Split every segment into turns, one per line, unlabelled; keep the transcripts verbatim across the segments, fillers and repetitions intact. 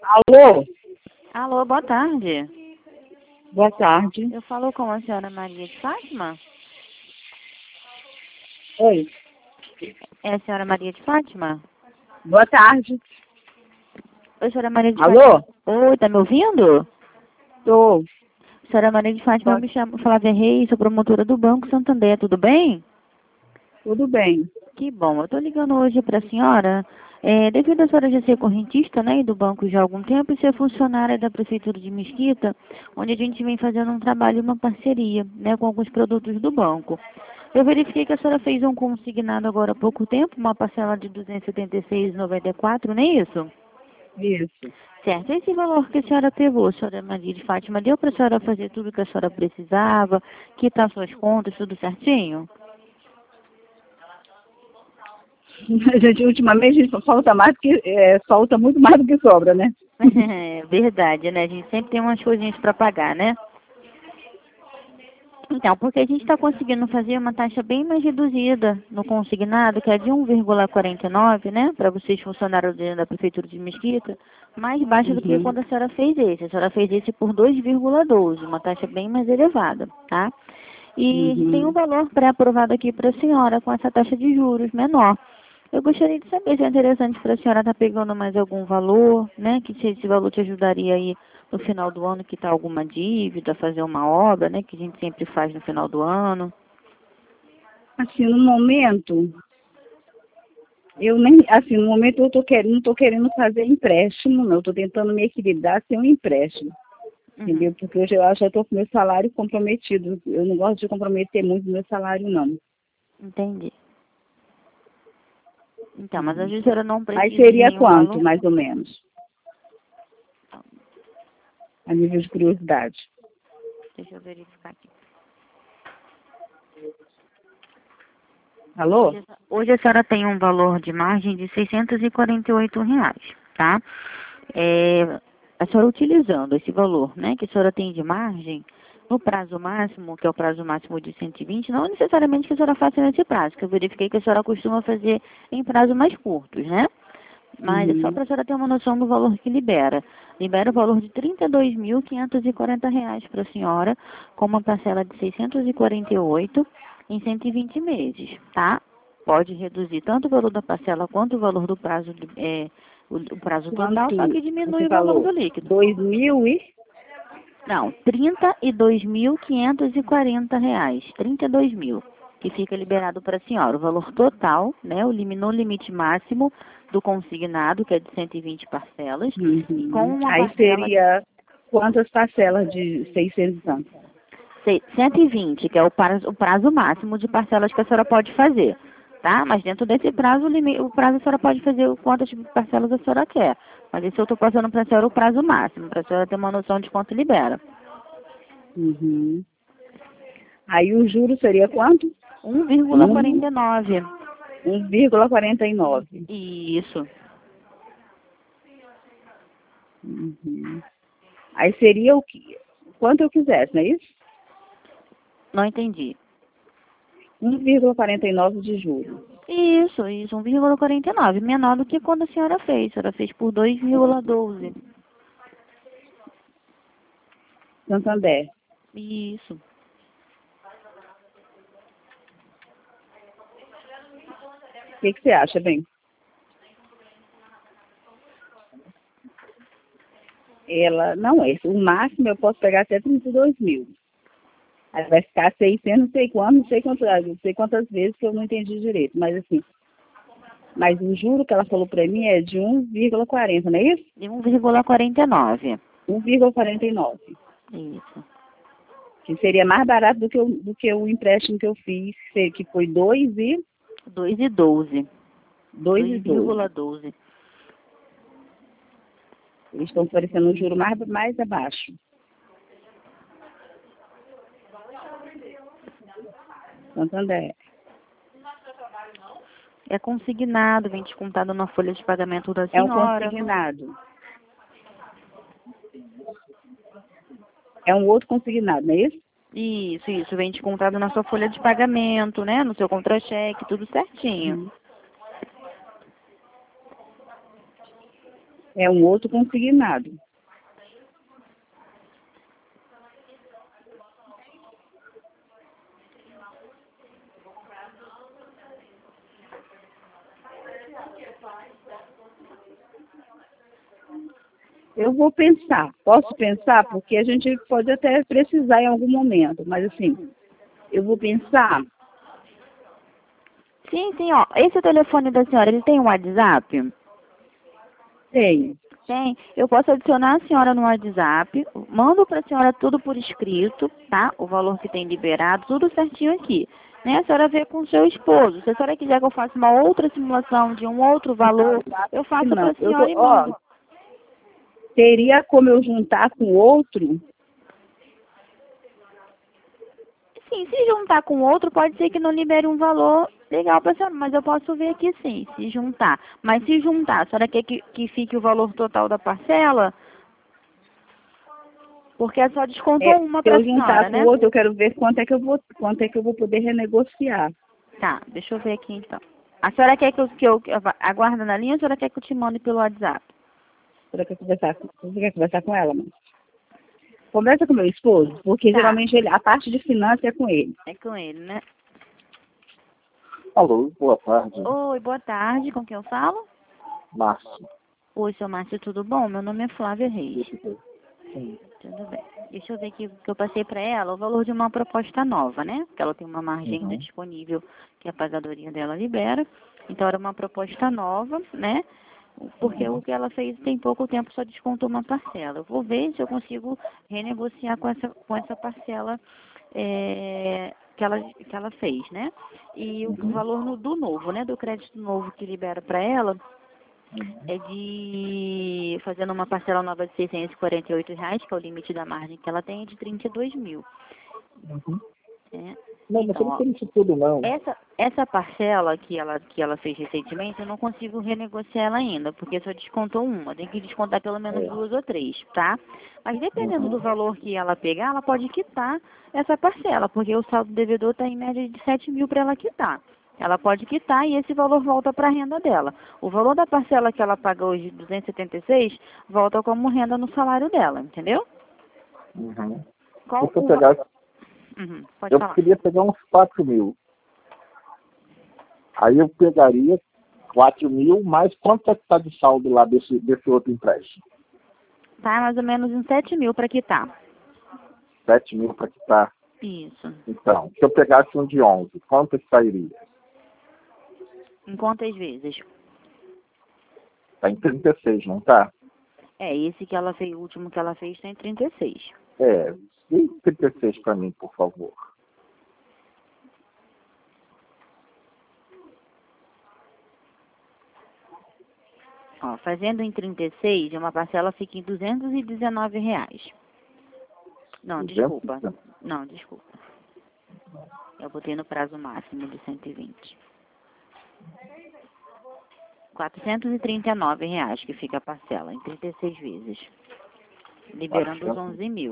Alô?
Alô, boa tarde.
Boa tarde.
Eu falo com a senhora Maria de Fátima?
Oi.
É a senhora Maria de Fátima?
Boa tarde.
Oi, senhora Maria de
Alô?
Fátima. Oi, tá me ouvindo?
Tô.
Senhora Maria de Fátima, eu
Boa-
me chamo Flávia Reis, sou promotora do Banco Santander, tudo bem?
Tudo bem.
Que bom, eu tô ligando hoje para a senhora, é, devido a senhora já ser correntista, né, e do banco já há algum tempo, e ser funcionária da Prefeitura de Mesquita, onde a gente vem fazendo um trabalho e uma parceria, né, com alguns produtos do banco. Eu verifiquei que a senhora fez um consignado agora há pouco tempo, uma parcela de duzentos e setenta e seis reais e noventa e quatro centavos, não é isso?
Isso.
Certo. Esse valor que a senhora pegou, senhora Maria de Fátima, deu para a senhora fazer tudo que a senhora precisava, quitar suas contas, tudo certinho?
A gente, ultimamente, a gente falta mais do que, é, falta muito mais do que sobra, né?
É verdade, né? A gente sempre tem umas coisinhas para pagar, né? Então, porque a gente está conseguindo fazer uma taxa bem mais reduzida no consignado, que é de um vírgula quarenta e nove, né? Para vocês funcionários da Prefeitura de Mesquita, mais baixa do que
Uhum.
quando a senhora fez esse. A senhora fez esse por dois vírgula doze, uma taxa bem mais elevada, tá? E tem um
Uhum.
valor pré-aprovado aqui para a senhora com essa taxa de juros menor. Eu gostaria de saber se é interessante para a senhora estar pegando mais algum valor, né? Que se esse valor te ajudaria aí no final do ano, quitar alguma dívida, fazer uma obra, né? Que a gente sempre faz no final do ano.
Assim, no momento, eu nem, assim, no momento eu tô querendo, não tô querendo fazer empréstimo, não. Eu tô tentando me equilibrar sem um empréstimo,
Uhum,
entendeu? Porque hoje eu acho que eu tô com meu salário comprometido. Eu não gosto de comprometer muito meu salário, não.
entendi. Então, mas às
Uhum.
vezes a senhora não
Mas
precisa de
seria
nenhum
quanto,
valor.
mais ou menos, a nível de curiosidade?
Deixa eu verificar aqui.
Alô?
Hoje, a- hoje a senhora tem um valor de margem de seiscentos e quarenta e oito reais, tá? É, a senhora utilizando esse valor, né, que a senhora tem de margem, no prazo máximo, que é o prazo máximo de cento e vinte, não necessariamente que a senhora faça nesse prazo, que eu verifiquei que a senhora costuma fazer em prazos mais curtos, né? Mas é só
Uhum.
para a senhora ter uma noção do valor que libera. Libera o valor de trinta e dois mil quinhentos e quarenta reais para a senhora, com uma parcela de seiscentos e quarenta e oito em cento e vinte meses, tá? Pode reduzir tanto o valor da parcela quanto o valor do prazo, de- é, o, o prazo total, só
Quanto
que diminui
você
o valor
falou?
do líquido.
Dois mil e?
Não, trinta e dois mil quinhentos e quarenta reais. trinta e dois mil, que fica liberado para a senhora. O valor total, né, o lim- no limite máximo do consignado, que é de cento e vinte parcelas, e com
Uhum.
uma
Aí
parcela de
seria quantas parcelas de seiscentos anos?
sei- cento e vinte, que é o prazo, o prazo máximo de parcelas que a senhora pode fazer, tá? Mas dentro desse prazo, o, limi- o prazo a senhora pode fazer o quantas parcelas a senhora quer. Mas isso eu estou passando para a senhora o prazo máximo, para a senhora ter uma noção de quanto libera.
Uhum. Aí o juro seria quanto?
um vírgula
Um,
quarenta e nove.
um vírgula quarenta e nove.
Isso.
Uhum. Aí seria o que? Quanto eu quisesse, não é isso?
Não entendi.
Um vírgula quarenta e nove de juro.
Isso, isso, um vírgula quarenta e nove. Menor do que quando a senhora fez. A senhora fez por dois vírgula doze.
Santander.
Isso.
O que, que você acha, bem? Ela, não, esse, o máximo eu posso pegar até trinta e dois mil. Aí vai ficar seiscentos, não sei quanto, não sei quantas, não sei quantas vezes que eu não entendi direito. Mas assim, mas o juro que ela falou para mim é de um vírgula quarenta, não é isso?
De um vírgula quarenta e nove.
um vírgula quarenta e nove.
Isso.
Que seria mais barato do que, o, do que o empréstimo que eu fiz, que que foi dois e
dois e doze.
dois e
dois vírgula
doze.
doze.
Eles estão oferecendo um juro mais, mais abaixo. Santander.
É consignado, vem descontado na folha de pagamento da
É um
senhora.
consignado. É um outro consignado, não é isso?
Isso, isso, vem descontado na sua folha de pagamento, né? No seu contra-cheque, tudo certinho.
Uhum. É um outro consignado. Eu vou pensar, posso pensar, porque a gente pode até precisar em algum momento, mas assim, eu vou pensar.
Sim, sim, ó. Esse telefone da senhora, ele tem um WhatsApp?
Tem.
Tem. Eu posso adicionar a senhora no WhatsApp, mando para a senhora tudo por escrito, tá? O valor que tem liberado, tudo certinho aqui. Né? A senhora vê com o seu esposo. Se a senhora quiser que eu faça uma outra simulação de um outro valor, eu faço para
Não,
a
eu
senhora
tô,
e
ó,
mando.
teria como eu juntar com outro?
Sim, se juntar com outro, pode ser que não libere um valor legal para a senhora, mas eu posso ver aqui sim, se juntar. Mas se juntar, a senhora quer que, que fique o valor total da parcela? Porque a senhora descontou
É,
uma
se
para
eu
a senhora,
juntar com
né?
outro, eu quero ver quanto é que eu vou, quanto é que eu vou poder renegociar.
Tá, deixa eu ver aqui então. A senhora quer que eu, que eu, que eu aguarde na linha ou a senhora quer que eu te mande pelo WhatsApp?
Você quer conversar, com- você quer conversar com ela, mãe? Conversa com meu esposo, porque
Tá,
geralmente ele, a parte de finanças é com ele.
é com ele, né?
Alô, boa tarde,
Oi, boa tarde, com quem eu falo?
Márcio.
Oi, seu Márcio, tudo bom? Meu nome é Flávia Reis.
Sim.
Tudo bem. Deixa eu ver aqui que eu passei para ela o valor de uma proposta nova, né? Porque ela tem uma margem ainda
Uhum.
disponível que a pagadoria dela libera. Então era uma proposta nova, né? Porque o que ela fez tem pouco tempo, só descontou uma parcela. Eu vou ver se eu consigo renegociar com essa, com essa parcela é, que, ela, que ela fez, né? E o
Uhum.
valor no, do novo, né? Do crédito novo que libera para ela
Uhum.
é de, fazendo uma parcela nova de seiscentos e quarenta e oito reais, que é o limite da margem que ela tem, é de trinta e dois mil.
Uhum.
Né?
Não, mas eu
Então,
não
ó,
tenho isso tudo, não.
essa, essa parcela que ela, que ela fez recentemente, eu não consigo renegociar ela ainda, porque só descontou uma. Tem que descontar pelo menos
É.
duas ou três, tá? Mas dependendo
Uhum.
do valor que ela pegar, ela pode quitar essa parcela, porque o saldo devedor está em média de sete mil para ela quitar. Ela pode quitar e esse valor volta para a renda dela. O valor da parcela que ela paga hoje, duzentos e setenta e seis, volta como renda no salário dela, entendeu?
Uhum.
Qual
Se eu
o... va-
pegar,
Uhum, pode
eu
falar.
queria pegar uns quatro mil. Aí eu pegaria quatro mil, mais quanto é que está de saldo lá desse, desse outro empréstimo?
Tá mais ou menos em sete mil para quitar.
Sete mil para quitar.
Isso.
Então, se eu pegasse um de onze, quanto que sairia?
Em quantas vezes?
Está em trinta e seis, não tá?
É, esse que ela fez, o último que ela fez está em trinta e seis.
É, e trinta e seis para mim, por favor.
Ó, fazendo em trinta e seis, uma parcela fica em duzentos e dezenove reais. Não, desculpa. Não, desculpa. Eu botei no prazo máximo de cento e vinte. quatrocentos e trinta e nove reais que fica a parcela, em trinta e seis vezes. Liberando os onze mil.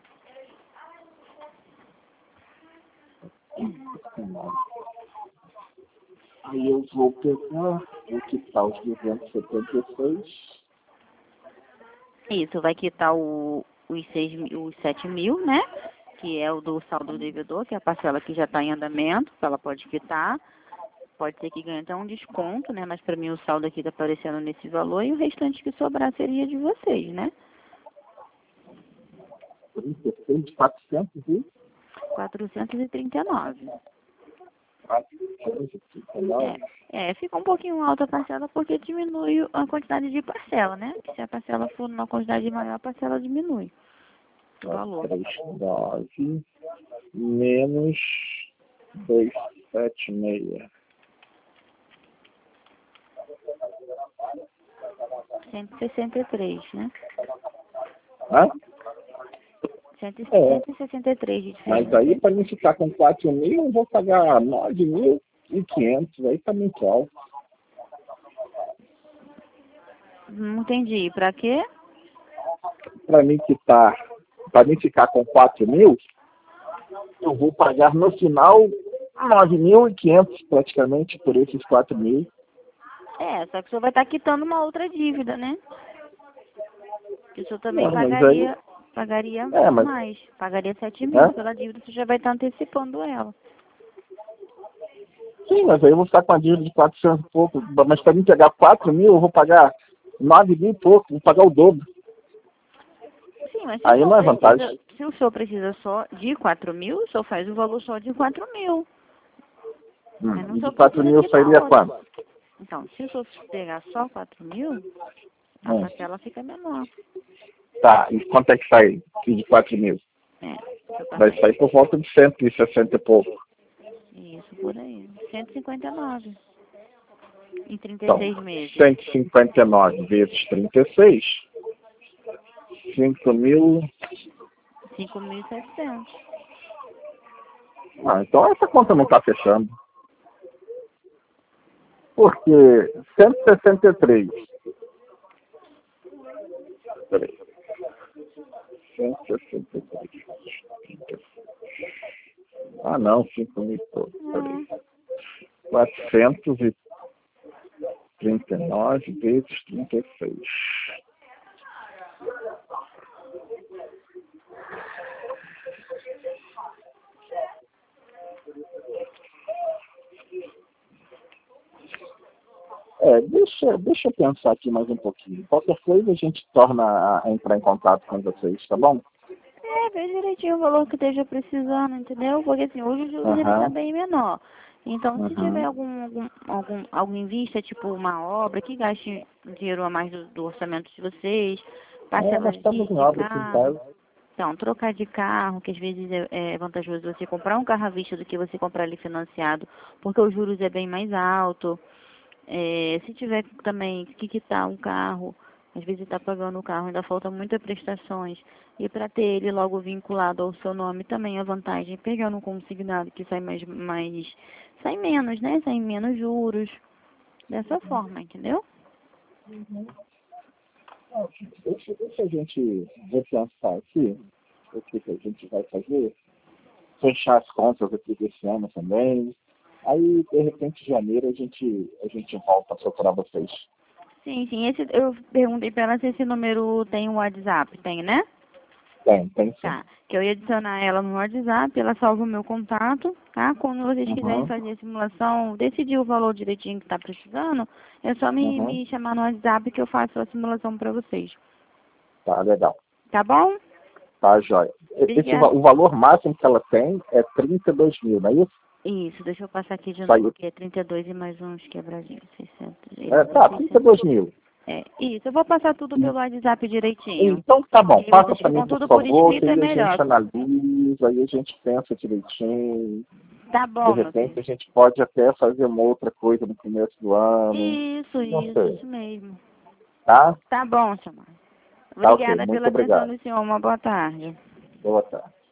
Aí eu vou pegar o que está os duzentos e setenta e seis.
Isso, vai quitar o, os, seis, mil- os sete mil, né? Que é o do saldo devedor, que é a parcela que já está em andamento, que ela pode quitar. Pode ser que ganhe até um desconto, né? Mas para mim o saldo aqui está aparecendo nesse valor e o restante que sobrar seria de vocês, né?
trinta e seis, quatrocentos e
quatrocentos e trinta e nove.
quatrocentos e trinta e nove.
É, é, fica um pouquinho alta a parcela porque diminui a quantidade de parcela, né? Se a parcela for numa quantidade maior, a parcela diminui o valor.
trinta e nove menos duzentos e setenta e seis.
cento e sessenta e três, né?
Hã?
cento e
É,
sessenta e três de
mas
diferença.
aí para mim ficar com quatro mil, eu vou pagar nove mil e quinhentos. Aí tá muito alto.
Não entendi. Pra quê?
Para mim quitar, para mim ficar com quatro mil, eu vou pagar no final nove mil e quinhentos praticamente por esses quatro mil.
É, só que o senhor vai estar quitando uma outra dívida, né? Que o senhor também
Não, mas
pagaria,
aí-
pagaria
É, mas-
mais. Pagaria sete mil
É?
pela dívida, você já vai estar antecipando ela.
Sim, mas aí eu vou ficar com a dívida de quatrocentos e pouco. Mas para mim pegar quatro mil, eu vou pagar nove mil e pouco, vou pagar o dobro.
Sim, mas se,
Aí
o
não é
senhor precisa,
vantagem.
se o senhor precisa só de quatro mil, o senhor faz o valor só de quatro mil. Mas não
Hum, e
só
de quatro
precisa
mil
quitar
sairia
outra.
quanto?
Então, se o senhor pegar só quatro mil, a
Hum.
parcela fica menor.
Tá, e quanto é que sai de quatro mil?
É, seu
Vai
parceiro.
sair por volta de cento e sessenta e pouco.
Isso, por aí. cento e cinquenta e nove. Em trinta e
Então,
seis meses.
cento e cinquenta e nove vezes trinta e seis, cinco mil.
cinco mil e setecentos.
Ah, então essa conta não está fechando. Porque cento e sessenta e três. Peraí. cento e sessenta e três. Ah, não, cinco mil e pouco. Peraí. quatrocentos e trinta e nove vezes trinta e seis. É, deixa, deixa eu pensar aqui mais um pouquinho. Qualquer coisa a gente torna a, a entrar em contato com vocês, tá bom?
É, vê direitinho o valor que esteja precisando, entendeu? Porque assim, hoje o juros ele
Aham.
tá bem menor. Então, se
Uhum.
tiver algum, algum, algum, algo em vista, tipo uma obra, que gaste dinheiro a mais do, do orçamento de vocês,
É,
parcelas
nós
de,
estamos em
de
obra aqui em
carro.
casa.
Então, trocar de carro, que às vezes é, é vantajoso você comprar um carro à vista do que você comprar ele financiado, porque os juros é bem mais alto. É, se tiver também que quitar um carro, às vezes está pagando o carro, ainda falta muitas prestações. E para ter ele logo vinculado ao seu nome também a vantagem, pegando um consignado que sai mais, mais, sai menos, né? Sai menos juros. Dessa forma, entendeu?
Deixa, deixa a gente repensar aqui o que, que a gente vai fazer. Fechar as contas aqui desse ano também. Aí, de repente, em janeiro, a gente, a gente volta a procurar vocês.
Sim, sim. Esse, eu perguntei para ela se esse número tem um WhatsApp. Tem, né?
Tem, tem sim.
Tá. Que eu ia adicionar ela no WhatsApp, ela salva o meu contato, tá? Quando vocês quiserem
Uhum.
fazer a simulação, decidir o valor direitinho que tá precisando, é só me,
Uhum.
me chamar no WhatsApp que eu faço a simulação para vocês.
Tá, legal.
Tá bom?
Tá, joia. Esse,
Obrigada.
va- o valor máximo que ela tem é trinta e dois mil, não é isso?
Isso, deixa eu passar aqui de
Saiu.
novo, que é trinta e dois e mais uns quebradinhos, seiscentos.
É, tá, trinta e dois mil.
É, isso, eu vou passar tudo pelo WhatsApp direitinho.
Então tá bom,
E
passa
vocês
para mim,
ficam
por
tudo por
favor,
escrito,
que
é
aí a
melhor.
gente analisa, aí a gente pensa direitinho.
Tá
De
bom, meu
repente
filho.
a gente pode até fazer uma outra coisa no começo do ano,
Isso,
não
isso,
sei,
isso mesmo.
tá?
Tá bom, senhor.
Tá ok,
Obrigada
muito
pela atenção
obrigado.
do senhor. Uma boa tarde.
Boa tarde.